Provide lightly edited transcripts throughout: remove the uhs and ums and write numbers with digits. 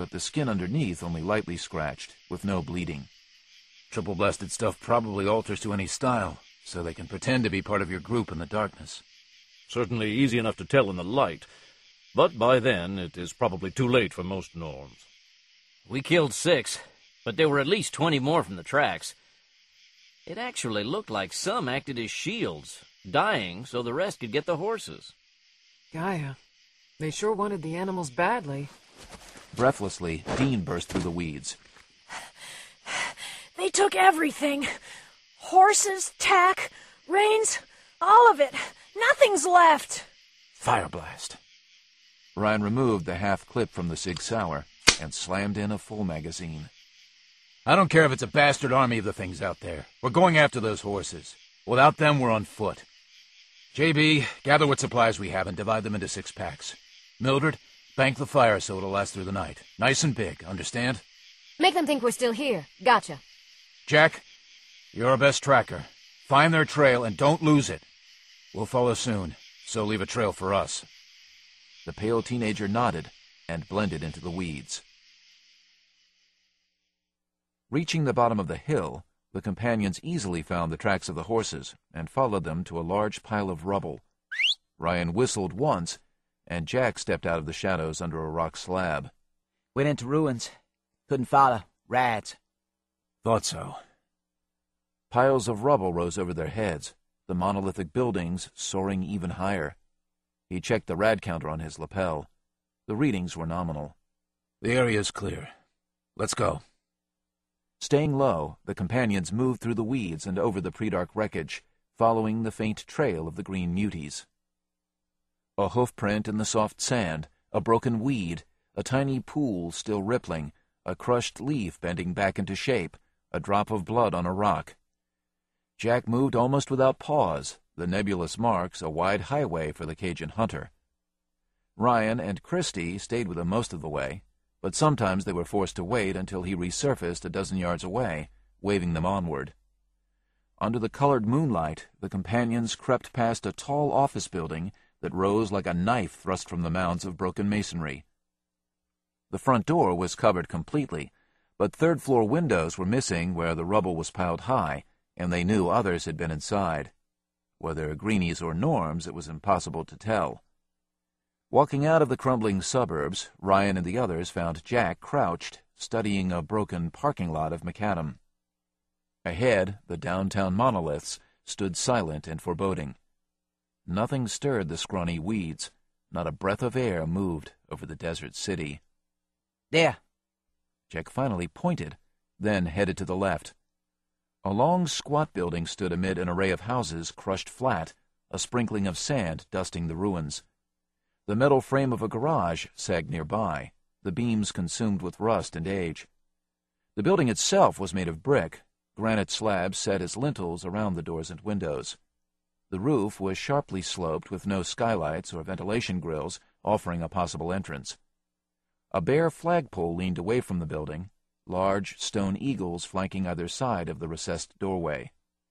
but the skin underneath only lightly scratched, with no bleeding. Triple-blasted stuff probably alters to any style, so they can pretend to be part of your group in the darkness. Certainly easy enough to tell in the light, but by then it is probably too late for most norms. We killed 6, but there were at least 20 more from the tracks. It actually looked like some acted as shields, dying so the rest could get the horses. Gaia, they sure wanted the animals badly. Breathlessly, Dean burst through the weeds. They took everything. Horses, tack, reins, all of it. Nothing's left. Fire blast. Ryan removed the half-clip from the Sig Sauer and slammed in a full magazine. I don't care if it's a bastard army of the things out there. We're going after those horses. Without them, we're on foot. JB, gather what supplies we have and divide them into 6 packs. Mildred, bank the fire so it'll last through the night. Nice and big, understand? Make them think we're still here. Gotcha. Jack, you're our best tracker. Find their trail and don't lose it. We'll follow soon, so leave a trail for us. The pale teenager nodded and blended into the weeds. Reaching the bottom of the hill, the companions easily found the tracks of the horses and followed them to a large pile of rubble. Ryan whistled once, and Jack stepped out of the shadows under a rock slab. Went into ruins. Couldn't follow. Rats. Thought so. Piles of rubble rose over their heads, the monolithic buildings soaring even higher. He checked the rad counter on his lapel. The readings were nominal. The area's clear. Let's go. Staying low, the companions moved through the weeds and over the pre-dark wreckage, following the faint trail of the green muties. A hoofprint in the soft sand, a broken weed, a tiny pool still rippling, a crushed leaf bending back into shape, a drop of blood on a rock. Jack moved almost without pause, the nebulous marks a wide highway for the Cajun hunter. Ryan and Christie stayed with him most of the way, but sometimes they were forced to wait until he resurfaced a dozen yards away, waving them onward. Under the colored moonlight, the companions crept past a tall office building that rose like a knife thrust from the mounds of broken masonry. The front door was covered completely, but third-floor windows were missing where the rubble was piled high, and they knew others had been inside. Whether Greenies or Norms, it was impossible to tell. Walking out of the crumbling suburbs, Ryan and the others found Jack crouched, studying a broken parking lot of macadam. Ahead, the downtown monoliths stood silent and foreboding. Nothing stirred the scrawny weeds. Not a breath of air moved over the desert city. There. Jack finally pointed, then headed to the left. A long, squat building stood amid an array of houses crushed flat, a sprinkling of sand dusting the ruins. The metal frame of a garage sagged nearby, the beams consumed with rust and age. The building itself was made of brick, granite slabs set as lintels around the doors and windows. The roof was sharply sloped with no skylights or ventilation grills offering a possible entrance. A bare flagpole leaned away from the building, large stone eagles flanking either side of the recessed doorway.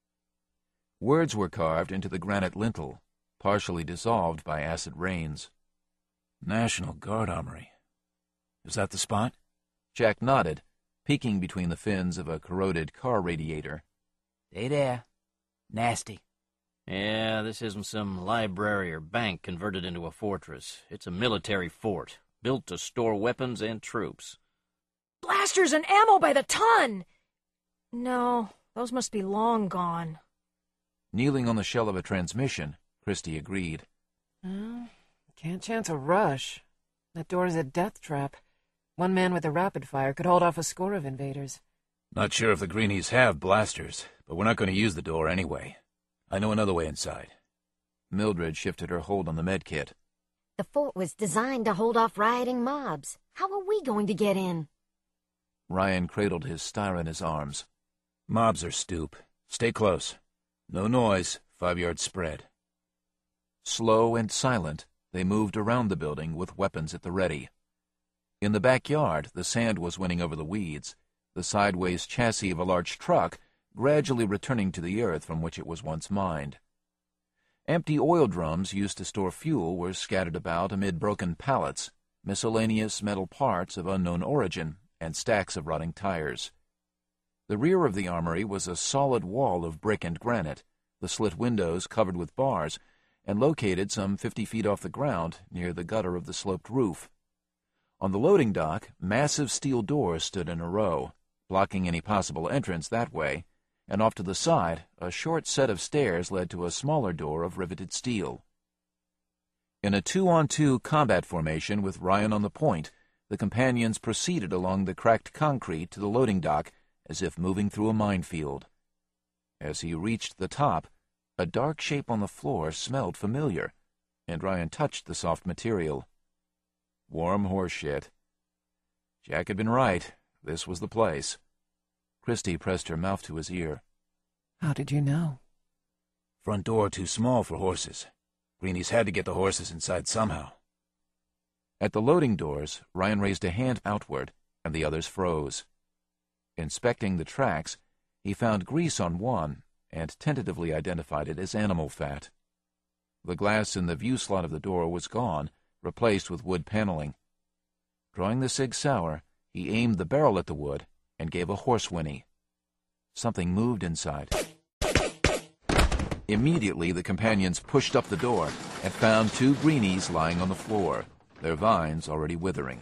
Words were carved into the granite lintel, partially dissolved by acid rains. National Guard Armory. Is that the spot? Jack nodded, peeking between the fins of a corroded car radiator. Stay there. Nasty. Yeah, this isn't some library or bank converted into a fortress. It's a military fort, built to store weapons and troops. Blasters and ammo by the ton! No, those must be long gone. Kneeling on the shell of a transmission, Christie agreed. Can't chance a rush. That door is a death trap. One man with a rapid fire could hold off a score of invaders. Not sure if the Greenies have blasters, but we're not going to use the door anyway. I know another way inside. Mildred shifted her hold on the med kit. The fort was designed to hold off rioting mobs. How are we going to get in? Ryan cradled his styre in his arms. Mobs are stoop. Stay close. No noise, 5-yard spread. Slow and silent, they moved around the building with weapons at the ready. In the backyard, the sand was winning over the weeds, the sideways chassis of a large truck gradually returning to the earth from which it was once mined. Empty oil drums used to store fuel were scattered about amid broken pallets, miscellaneous metal parts of unknown origin, and stacks of rotting tires. The rear of the armory was a solid wall of brick and granite, the slit windows covered with bars, and located some 50 feet off the ground near the gutter of the sloped roof. On the loading dock, massive steel doors stood in a row, blocking any possible entrance that way, and off to the side, a short set of stairs led to a smaller door of riveted steel. In a 2-on-2 combat formation with Ryan on the point, the companions proceeded along the cracked concrete to the loading dock as if moving through a minefield. As he reached the top, a dark shape on the floor smelled familiar, and Ryan touched the soft material. Warm horse shit. Jack had been right. This was the place. Christy pressed her mouth to his ear. How did you know? Front door too small for horses. Greenies had to get the horses inside somehow. At the loading doors, Ryan raised a hand outward, and the others froze. Inspecting the tracks, he found grease on one and tentatively identified it as animal fat. The glass in the view slot of the door was gone, replaced with wood paneling. Drawing the Sig Sauer, he aimed the barrel at the wood and gave a horse whinny. Something moved inside. Immediately, the companions pushed up the door and found 2 greenies lying on the floor, their vines already withering.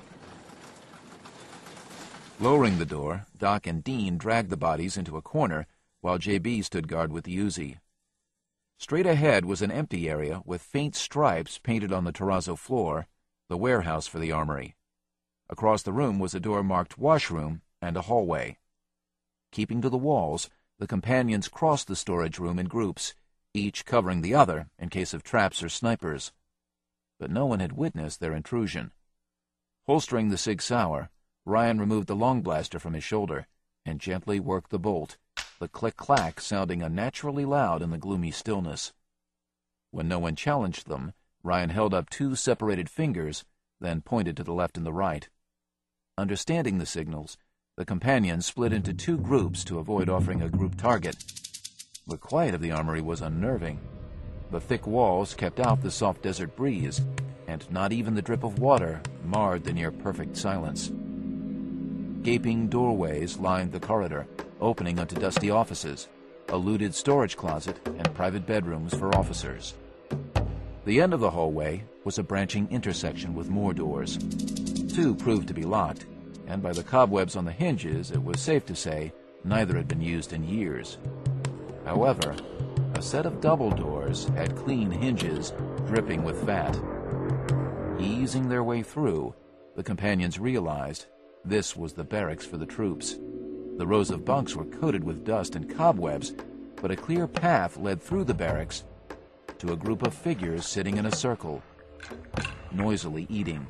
Lowering the door, Doc and Dean dragged the bodies into a corner while J.B. stood guard with the Uzi. Straight ahead was an empty area with faint stripes painted on the terrazzo floor, the warehouse for the armory. Across the room was a door marked washroom and a hallway. Keeping to the walls, the companions crossed the storage room in groups, each covering the other in case of traps or snipers. But no one had witnessed their intrusion. Holstering the Sig Sauer, Ryan removed the long blaster from his shoulder and gently worked the bolt, the click-clack sounding unnaturally loud in the gloomy stillness. When no one challenged them, Ryan held up 2 separated fingers, then pointed to the left and the right. Understanding the signals, the companions split into 2 groups to avoid offering a group target. The quiet of the armory was unnerving. The thick walls kept out the soft desert breeze, and not even the drip of water marred the near-perfect silence. Gaping doorways lined the corridor, opening onto dusty offices, a looted storage closet, and private bedrooms for officers. The end of the hallway was a branching intersection with more doors. 2 proved to be locked, and by the cobwebs on the hinges, it was safe to say neither had been used in years. However, a set of double doors had clean hinges dripping with fat. Easing their way through, the companions realized this was the barracks for the troops. The rows of bunks were coated with dust and cobwebs, but a clear path led through the barracks to a group of figures sitting in a circle, noisily eating.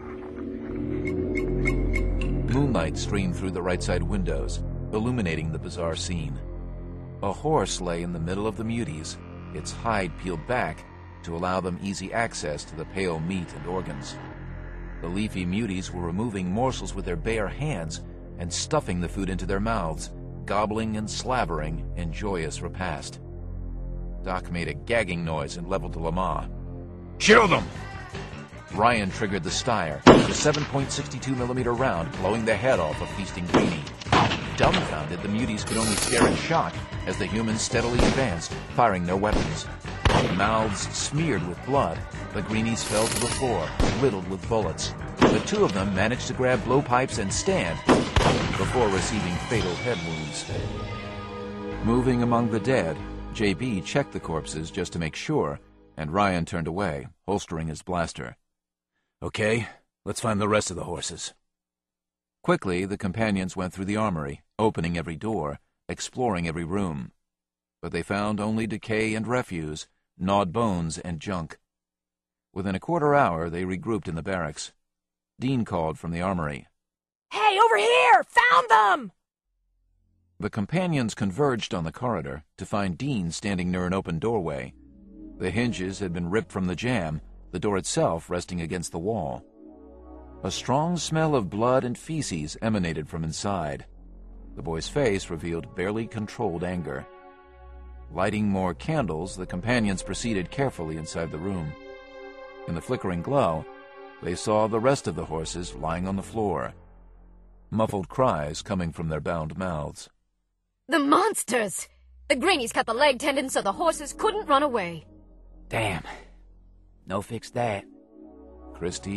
Moonlight streamed through the right-side windows, illuminating the bizarre scene. A horse lay in the middle of the muties, its hide peeled back to allow them easy access to the pale meat and organs. The leafy muties were removing morsels with their bare hands and stuffing the food into their mouths, gobbling and slavering in joyous repast. Doc made a gagging noise and leveled to Lamar. Kill them! Ryan triggered the Steyr, the 7.62mm round blowing the head off a feasting greenie. Dumbfounded, the muties could only stare in shock as the humans steadily advanced, firing no weapons. Mouths smeared with blood, the greenies fell to the floor, riddled with bullets. The 2 of them managed to grab blowpipes and stand before receiving fatal head wounds. Moving among the dead, J.B. checked the corpses just to make sure, and Ryan turned away, holstering his blaster. Okay, let's find the rest of the horses. Quickly, the companions went through the armory, opening every door, exploring every room. But they found only decay and refuse, gnawed bones and junk. Within a quarter hour, they regrouped in the barracks. Dean called from the armory. Hey, over here! Found them! The companions converged on the corridor to find Dean standing near an open doorway. The hinges had been ripped from the jamb, the door itself resting against the wall. A strong smell of blood and feces emanated from inside. The boy's face revealed barely controlled anger. Lighting more candles, the companions proceeded carefully inside the room. In the flickering glow, they saw the rest of the horses lying on the floor, muffled cries coming from their bound mouths. The monsters! The greenies cut the leg tendon so the horses couldn't run away. Damn. No fix that. Christie